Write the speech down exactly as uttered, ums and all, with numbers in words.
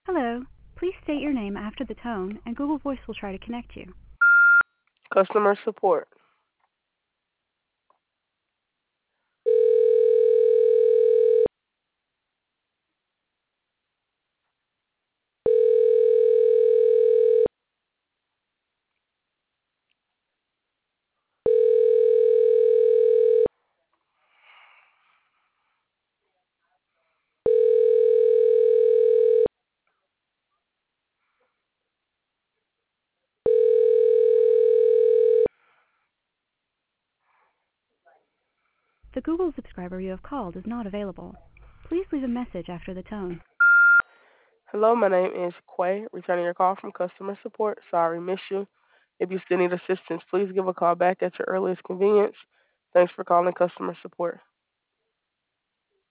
Hello. Please state your name after the tone, and Google Voice will try to connect you. Customer support. The Google subscriber you have called is not available. Please leave a message after the tone. Hello, my name is Quay, returning your call from customer support. Sorry, miss you. If you still need assistance, please give a call back at your earliest convenience. Thanks for calling customer support.